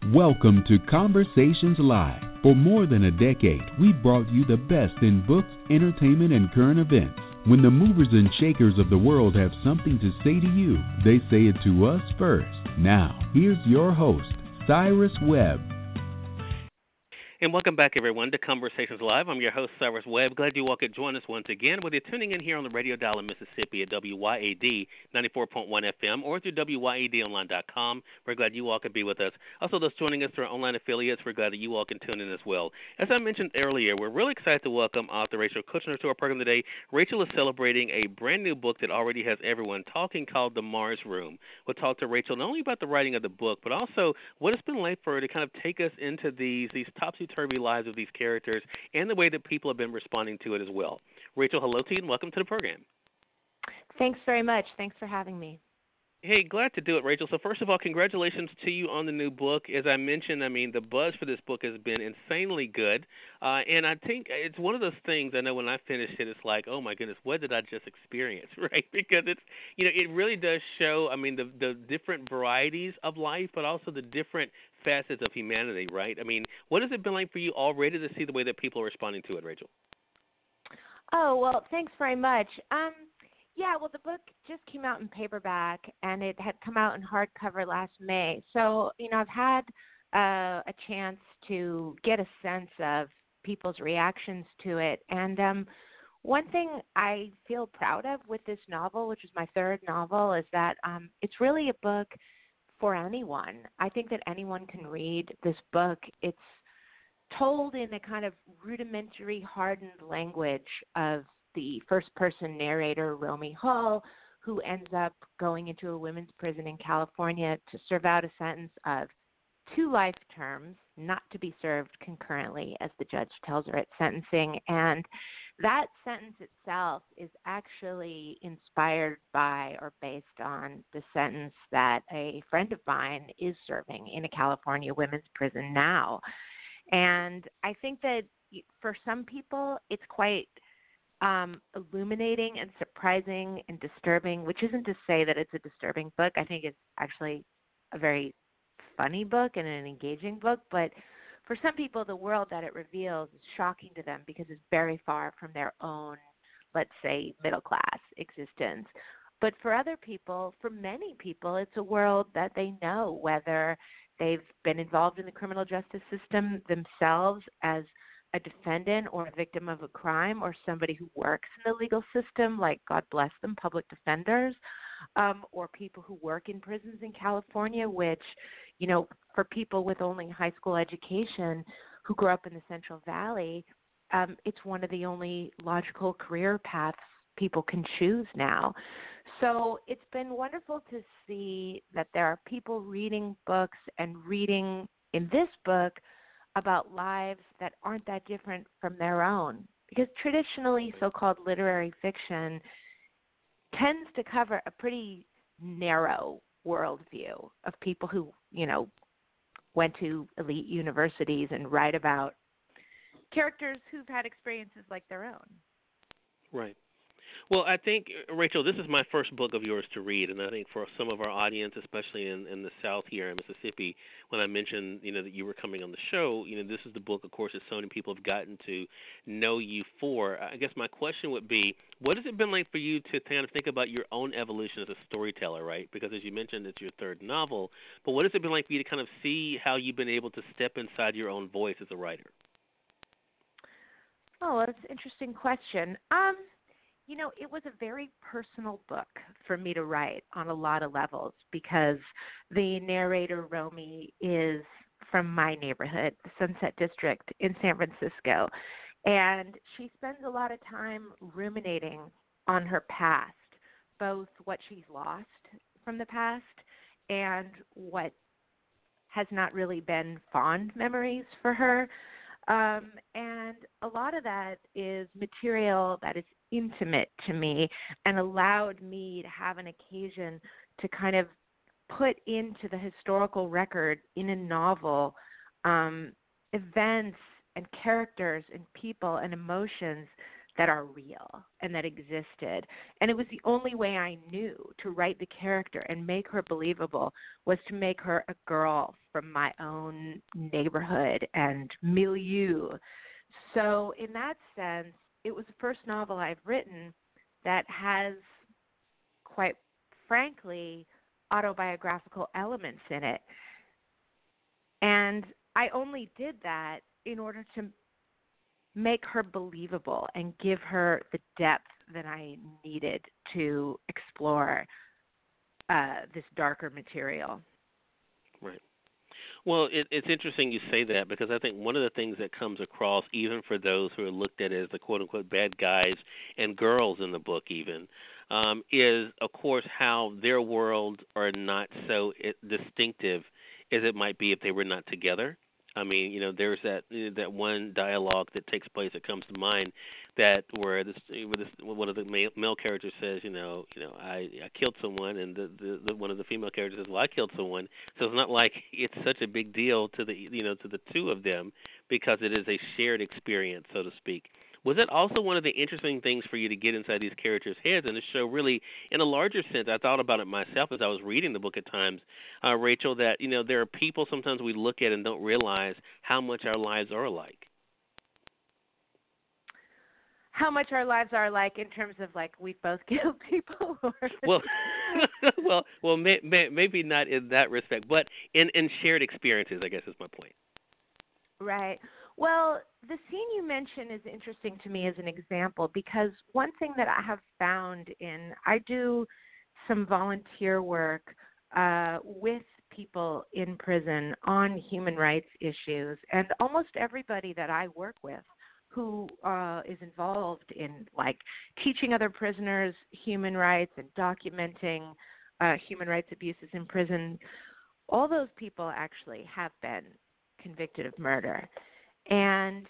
Welcome to Conversations Live. For more than a decade, we've brought you the best in books, entertainment, and current events. When the movers and shakers of the world have something to say to you, they say it to us first. Now, here's your host, Cyrus Webb. And welcome back, everyone, to Conversations Live. I'm your host, Cyrus Webb. Glad you all could join us once again, whether you're tuning in here on the radio dial in Mississippi at WYAD 94.1 FM or through WYADonline.com. We're glad you all could be with us. Also, those joining us through our online affiliates, we're glad that you all can tune in as well. As I mentioned earlier, we're really excited to welcome author Rachel Kushner to our program today. Rachel is celebrating a brand new book that already has everyone talking called The Mars Room. We'll talk to Rachel not only about the writing of the book, but also what it's been like for her to kind of take us into these topsy-turvy lives of these characters and the way that people have been responding to it as well. Rachel, hello to you and welcome to the program. Thanks very much. Thanks for having me. Hey, glad to do it, Rachel. So first of all, congratulations to you on the new book. As I mentioned, the buzz for this book has been insanely good. And I think it's one of those things, I know when I finished it, it's like, oh my goodness, what did I just experience, right? Because it's, it really does show, the different varieties of life, but also the different facets of humanity, right? What has it been like for you already to see the way that people are responding to it, Rachel? Oh, well, thanks very much. Yeah, well, the book just came out in paperback, and it had come out in hardcover last May. So, I've had a chance to get a sense of people's reactions to it. And one thing I feel proud of with this novel, which is my third novel, is that it's really a book for anyone. I think that anyone can read this book. It's told in a kind of rudimentary, hardened language of the first-person narrator, Romy Hall, who ends up going into a women's prison in California to serve out a sentence of 2 life terms, not to be served concurrently, as the judge tells her at sentencing. And that sentence itself is actually inspired by or based on the sentence that a friend of mine is serving in a California women's prison now. And I think that for some people, it's quite illuminating and surprising and disturbing, which isn't to say that it's a disturbing book. I think it's actually a very funny book and an engaging book, but for some people, the world that it reveals is shocking to them because it's very far from their own, let's say, middle-class existence. But for other people, for many people, it's a world that they know, whether they've been involved in the criminal justice system themselves as a defendant or a victim of a crime, or somebody who works in the legal system, like, God bless them, public defenders, or people who work in prisons in California, which, for people with only high school education who grew up in the Central Valley, it's one of the only logical career paths people can choose now. So it's been wonderful to see that there are people reading books and reading in this book about lives that aren't that different from their own. Because traditionally, so-called literary fiction tends to cover a pretty narrow worldview of people who, went to elite universities and write about characters who've had experiences like their own. Right. Well, I think, Rachel, this is my first book of yours to read, and I think for some of our audience, especially in the South here in Mississippi, when I mentioned, that you were coming on the show, this is the book, of course, that so many people have gotten to know you for. I guess my question would be, what has it been like for you to kind of think about your own evolution as a storyteller, right? Because as you mentioned, it's your third novel, but what has it been like for you to kind of see how you've been able to step inside your own voice as a writer? Oh, that's an interesting question. It was a very personal book for me to write on a lot of levels because the narrator, Romy, is from my neighborhood, the Sunset District in San Francisco. And she spends a lot of time ruminating on her past, both what she's lost from the past and what has not really been fond memories for her. And a lot of that is material that is intimate to me and allowed me to have an occasion to kind of put into the historical record in a novel events and characters and people and emotions that are real and that existed. And it was the only way I knew to write the character and make her believable was to make her a girl from my own neighborhood and milieu. So in that sense, it was the first novel I've written that has, quite frankly, autobiographical elements in it. And I only did that in order to make her believable and give her the depth that I needed to explore this darker material. Right. Well, it's interesting you say that, because I think one of the things that comes across, even for those who are looked at as the quote-unquote bad guys and girls in the book even, is, of course, how their worlds are not so distinctive as it might be if they were not together. I mean, there's that one dialogue that takes place that comes to mind, that where one of the male characters says, I killed someone, and the one of the female characters says, well, I killed someone. So it's not like it's such a big deal to the two of them, because it is a shared experience, so to speak. Was that also one of the interesting things for you to get inside these characters' heads and to show really, in a larger sense, I thought about it myself as I was reading the book at times, Rachel, that, there are people sometimes we look at and don't realize how much our lives are alike. How much our lives are alike in terms of, like, we both killed people? Well, maybe not in that respect, but in shared experiences, I guess is my point. Right. Well, the scene you mentioned is interesting to me as an example, because one thing that I have found I do some volunteer work with people in prison on human rights issues, and almost everybody that I work with who is involved in, like, teaching other prisoners human rights and documenting human rights abuses in prison, all those people actually have been convicted of murder. And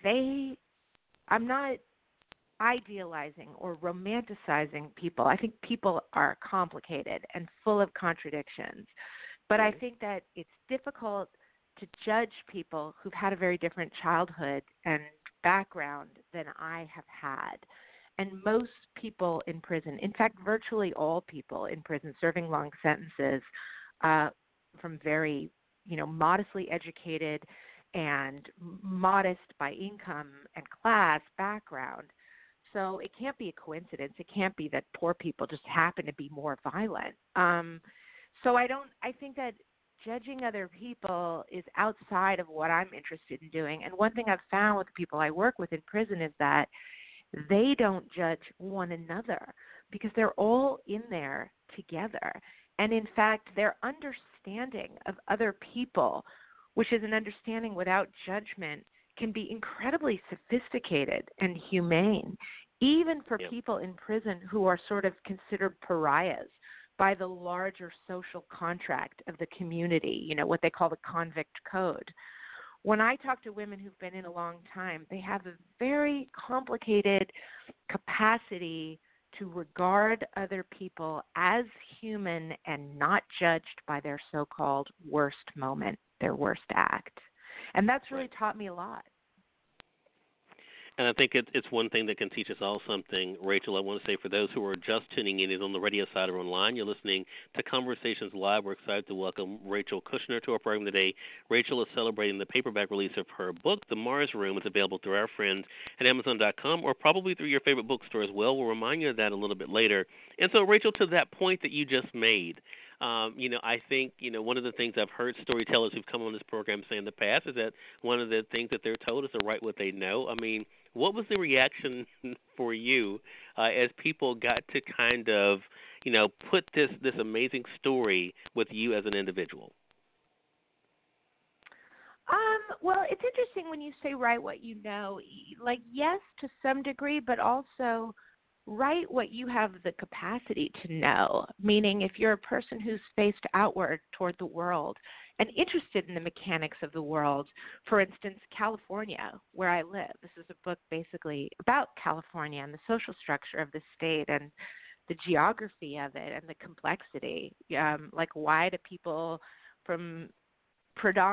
I'm not idealizing or romanticizing people. I think people are complicated and full of contradictions. But I think that it's difficult to judge people who've had a very different childhood and background than I have had. And most people in prison, in fact, virtually all people in prison serving long sentences from very, modestly educated and modest by income and class background. So it can't be a coincidence. It can't be that poor people just happen to be more violent. So I think that judging other people is outside of what I'm interested in doing. And one thing I've found with the people I work with in prison is that they don't judge one another, because they're all in there together. And in fact, their understanding of other people, which is an understanding without judgment, can be incredibly sophisticated and humane, even for people in prison who are sort of considered pariahs by the larger social contract of the community, what they call the convict code. When I talk to women who've been in a long time, they have a very complicated capacity to regard other people as human and not judged by their so-called worst moment, their worst act. And that's really taught me a lot. And I think it's one thing that can teach us all something. Rachel, I want to say for those who are just tuning in, either on the radio side or online, you're listening to Conversations Live. We're excited to welcome Rachel Kushner to our program today. Rachel is celebrating the paperback release of her book, The Mars Room. It's available through our friends at Amazon.com or probably through your favorite bookstore as well. We'll remind you of that a little bit later. And so, Rachel, to that point that you just made, I think, one of the things I've heard storytellers who've come on this program say in the past is that one of the things that they're told is to write what they know. I mean, what was the reaction for you as people got to kind of, put this amazing story with you as an individual? Well, it's interesting when you say write what you know. Like, yes, to some degree, but also write what you have the capacity to know, meaning if you're a person who's faced outward toward the world and interested in the mechanics of the world, for instance, California, where I live. This is a book basically about California and the social structure of the state and the geography of it and the complexity. Like, why do people from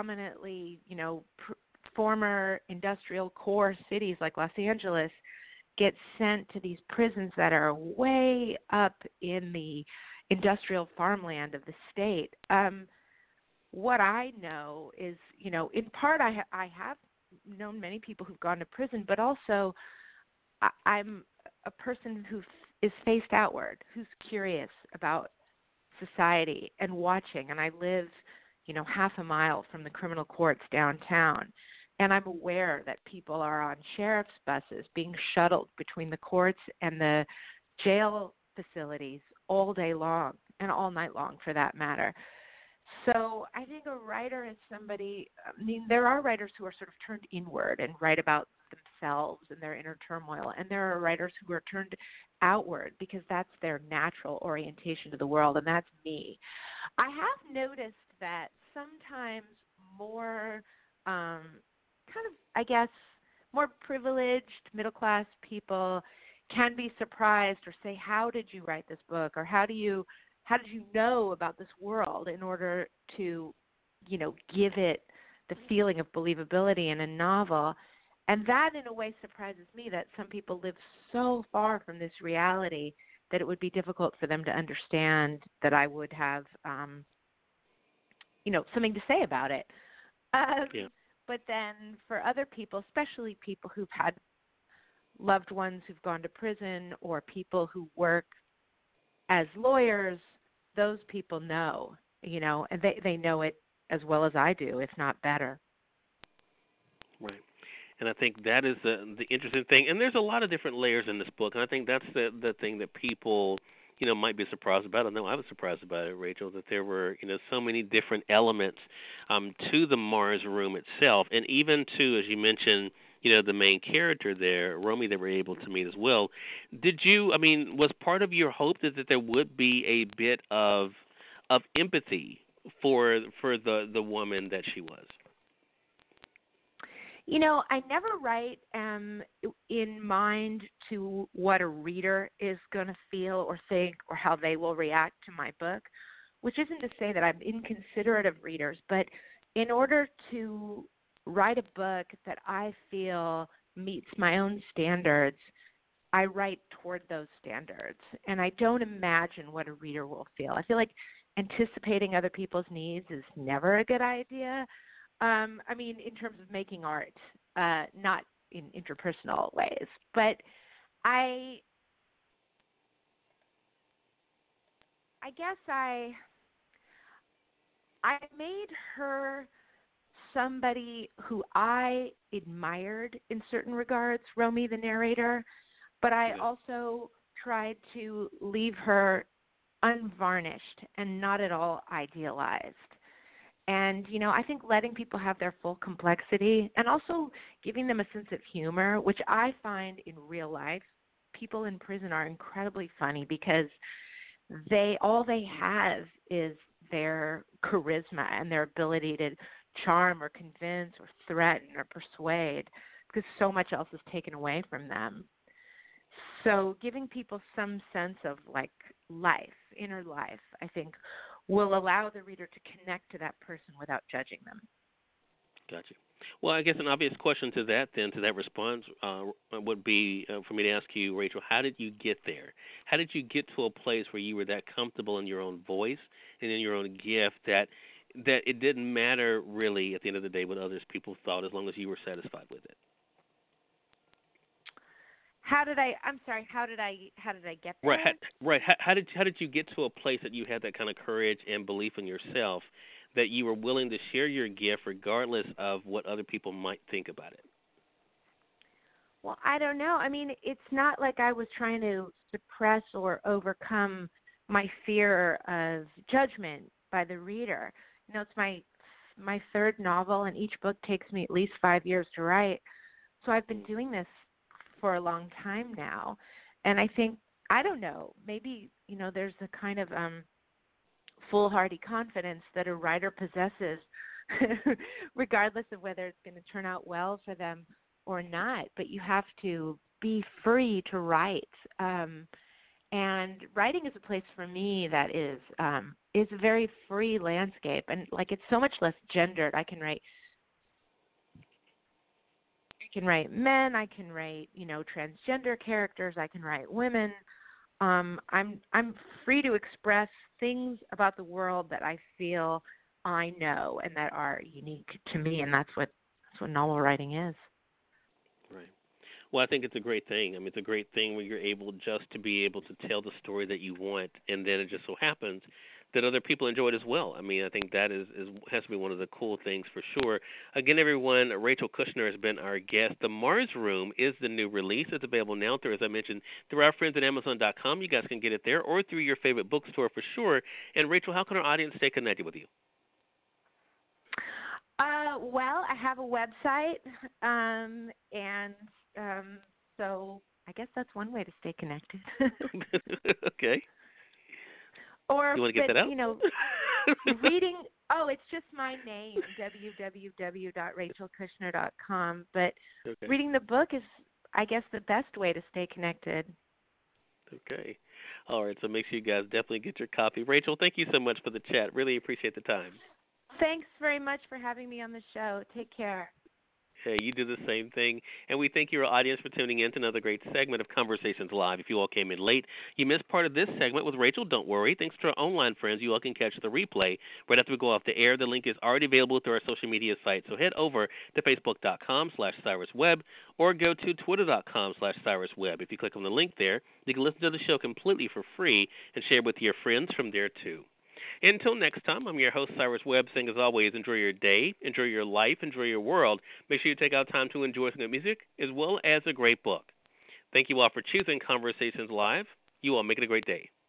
predominantly, former industrial core cities like Los Angeles get sent to these prisons that are way up in the industrial farmland of the state. What I know is, in part I have known many people who've gone to prison, but also I'm a person who is faced outward, who's curious about society and watching. And I live, half a mile from the criminal courts downtown. And I'm aware that people are on sheriff's buses being shuttled between the courts and the jail facilities all day long and all night long, for that matter. So I think a writer is somebody, there are writers who are sort of turned inward and write about themselves and their inner turmoil. And there are writers who are turned outward because that's their natural orientation to the world, and that's me. I have noticed that sometimes more more privileged middle-class people can be surprised or say, how did you write this book? Or how did you know about this world in order to, give it the feeling of believability in a novel? And that, in a way, surprises me, that some people live so far from this reality that it would be difficult for them to understand that I would have, something to say about it. Yeah. But then for other people, especially people who've had loved ones who've gone to prison or people who work as lawyers, those people know, and they know it as well as I do, if not better. Right. And I think that is the interesting thing. And there's a lot of different layers in this book, and I think that's the thing that people, might be surprised about. I know I was surprised about it, Rachel, that there were, so many different elements to the Mars room itself, and even to, as you mentioned, the main character there, Romy, that we're able to meet as well. Was part of your hope that there would be a bit of empathy for the woman that she was? I never write in mind to what a reader is going to feel or think or how they will react to my book, which isn't to say that I'm inconsiderate of readers, but in order to write a book that I feel meets my own standards, I write toward those standards. And I don't imagine what a reader will feel. I feel like anticipating other people's needs is never a good idea. In terms of making art, not in interpersonal ways. But I guess I made her somebody who I admired in certain regards, Romy, the narrator, but I also tried to leave her unvarnished and not at all idealized. And, I think letting people have their full complexity and also giving them a sense of humor, which I find in real life, people in prison are incredibly funny because all they have is their charisma and their ability to charm or convince or threaten or persuade, because so much else is taken away from them. So giving people some sense of life, inner life, I think will allow the reader to connect to that person without judging them. Gotcha. Well, I guess an obvious question to that response would be for me to ask you, Rachel, how did you get there? How did you get to a place where you were that comfortable in your own voice and in your own gift that it didn't matter really at the end of the day what others people thought, as long as you were satisfied with it? How did I get there? Right. How did you get to a place that you had that kind of courage and belief in yourself, that you were willing to share your gift regardless of what other people might think about it? Well, I don't know. It's not like I was trying to suppress or overcome my fear of judgment by the reader. It's my third novel, and each book takes me at least 5 years to write. So I've been doing this for a long time now. And I think, I don't know, maybe, there's a kind of foolhardy confidence that a writer possesses regardless of whether it's going to turn out well for them or not. But you have to be free to write. And writing is a place for me that is a very free landscape. And it's so much less gendered. I can write can write men, I can write, transgender characters, I can write women. I'm free to express things about the world that I feel I know and that are unique to me, and that's what novel writing is. Right. Well, I think it's a great thing. I mean, it's a great thing when you're able just to be able to tell the story that you want, and then it just so happens that other people enjoy it as well. I mean, I think that has to be one of the cool things for sure. Again, everyone, Rachel Kushner has been our guest. The Mars Room is the new release. It's available now through, as I mentioned, through our friends at Amazon.com. You guys can get it there, or through your favorite bookstore for sure. And Rachel, how can our audience stay connected with you? Well, I have a website, and so I guess that's one way to stay connected. Okay. Or, you want to get that out? Reading. Oh, it's just my name, www.rachelkushner.com. But okay. Reading the book is, I guess, the best way to stay connected. Okay. All right. So make sure you guys definitely get your copy. Rachel, thank you so much for the chat. Really appreciate the time. Thanks very much for having me on the show. Take care. Hey, you do the same thing. And we thank your audience for tuning in to another great segment of Conversations Live. If you all came in late, you missed part of this segment with Rachel, don't worry. Thanks to our online friends, you all can catch the replay right after we go off the air. The link is already available through our social media site. So head over to facebook.com/CyrusWebb or go to twitter.com/CyrusWebb. If you click on the link there, you can listen to the show completely for free and share with your friends from there too. Until next time, I'm your host, Cyrus Webb, saying as always, enjoy your day, enjoy your life, enjoy your world. Make sure you take out time to enjoy some good music as well as a great book. Thank you all for choosing Conversations Live. You all make it a great day.